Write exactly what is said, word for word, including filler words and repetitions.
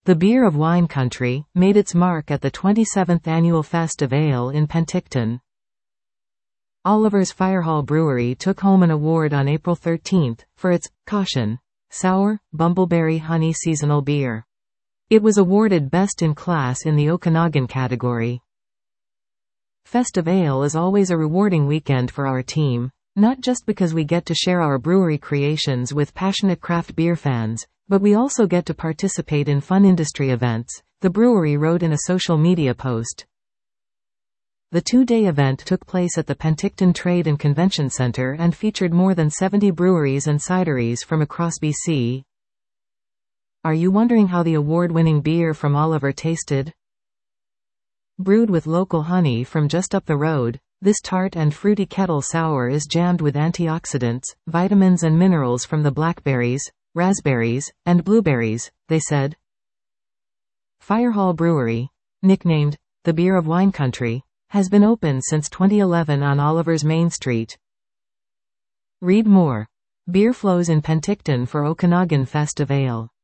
The beer of wine country, made its mark at the twenty-seventh Annual Fest of Ale in Penticton. Oliver's Firehall Brewery took home an award on April thirteenth, for its Caution Sour, Bumbleberry Honey Seasonal Beer. It was awarded Best in Class in the Okanagan category. Fest of Ale is always a rewarding weekend for our team, not just because we get to share our brewery creations with passionate craft beer fans, but we also get to participate in fun industry events, the brewery wrote in a social media post. The two-day event took place at the Penticton Trade and Convention Centre and featured more than seventy breweries and cideries from across B C. Are you wondering how the award-winning beer from Oliver tasted? Brewed with local honey from just up the road, this tart and fruity kettle sour is jammed with antioxidants, vitamins and minerals from the blackberries, raspberries, and blueberries, they said. Firehall Brewery, nicknamed the Beer of Wine Country, has been open since twenty eleven on Oliver's Main Street. Read more. Beer flows in Penticton for Okanagan Fest of Ale.